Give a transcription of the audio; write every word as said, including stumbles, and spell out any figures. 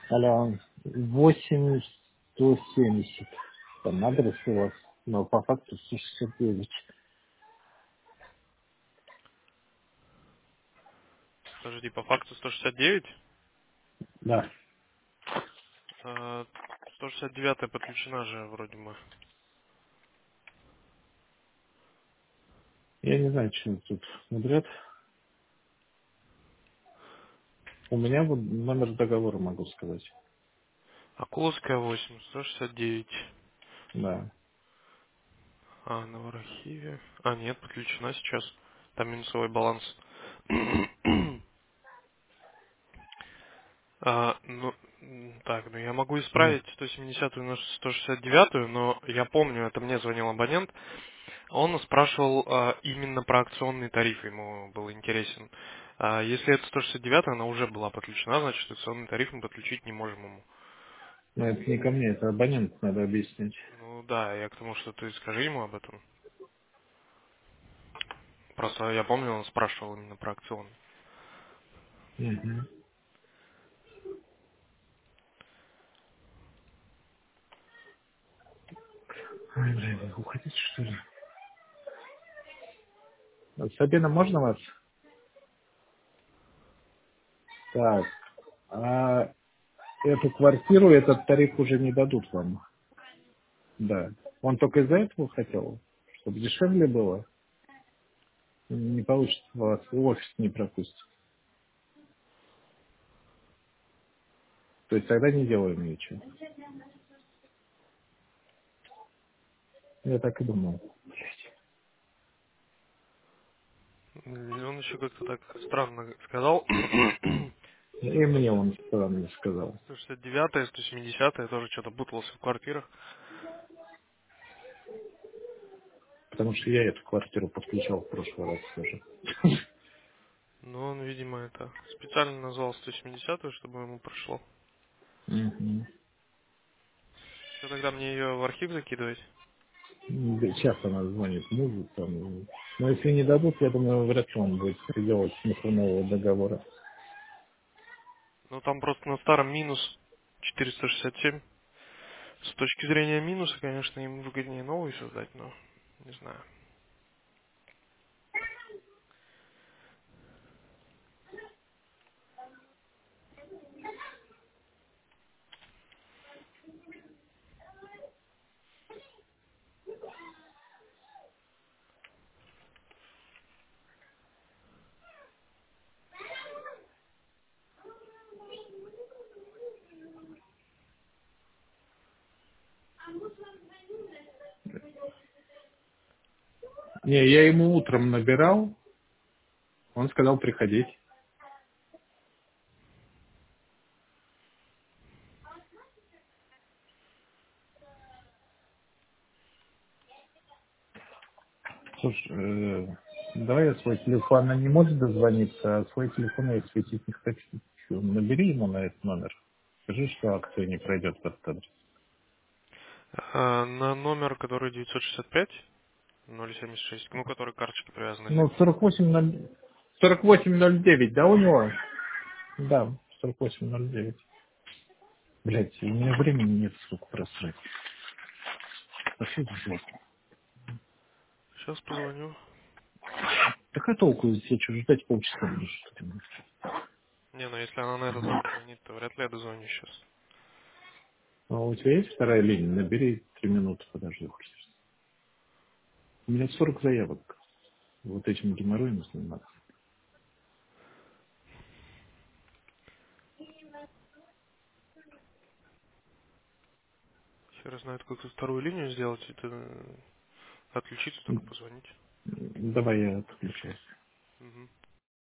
Алло, восемь сто семьдесят. Там адрес у вас, но по факту сто шестьдесят девять. Подожди, по факту сто шестьдесят девять? Да. А, сто шестьдесят девять подключена же вроде бы. Я не знаю, что тут наберет. У меня вот номер договора могу сказать. Акуловская восемь, сто шестьдесят девять. Да. А, на архиве. А, нет, подключена сейчас. Там минусовой баланс. А, ну, м, так, ну я могу Ну, исправить сто семидесятую на сто шестьдесят девятую, но я помню, это мне звонил абонент, он спрашивал а, именно про акционный тариф, ему был интересен. А, если это сто шестьдесят девять, она уже была подключена, значит акционный тариф мы подключить не можем ему. но это не ко мне, это абонент надо объяснить. Ну да, я к тому, что ты скажи ему об этом. Просто я помню, он спрашивал именно про акционный. Угу. Ой, блин, уходите, что ли? А Сабина, можно вас? Так. А эту квартиру, этот тариф уже не дадут вам. Да. Он только из-за этого хотел, чтобы дешевле было. Не получится, вас в офис не пропустят. То есть тогда не делаем ничего. Я так и думал. М, Он еще как-то так странно сказал. И мне он странно сказал. сто шестьдесят девять, сто семьдесят, я тоже что-то путался в квартирах. Потому что я эту квартиру подключал в прошлый раз тоже. Но он, видимо, это специально назвал сто семьдесят, чтобы ему прошло. Мгм. Что тогда мне ее в архив закидывать? Да, сейчас она звонит мужу. Там. Но если не дадут, я думаю, вряд ли он будет делать смысл нового договора. Ну там просто на старом минус четыреста шестьдесят семь. С точки зрения минуса, конечно, им выгоднее новый создать, но не знаю. Не, я ему утром набирал, он сказал приходить. Слушай, э, давай я свой телефон, она не может дозвониться, а свой телефон я светить не хочу. Набери ему на этот номер. Скажи, что акция не пройдет в этот адрес. А, на номер, который девятьсот шестьдесят пять ноль семьдесят шесть, ну, который к карточке привязан. Ну, сорок восемь ноль сорок восемь ноль девять, да, у него? Да, сорок восемь ноль девять. Блять, у меня времени нет, сука, просрать. Пошли в жопу. Сейчас позвоню. Какая толку, если я что, ждать полчаса буду, что ли? Не, ну если она на этот номер звонит, то вряд ли я дозвоню сейчас. А у тебя есть вторая линия? Набери три минуты, подожди. У меня сорок заявок. Вот этим геморроем заниматься. Хер знает, как тут вторую линию сделать, это э, отключиться, только позвонить. Давай я отключаюсь. Мгм.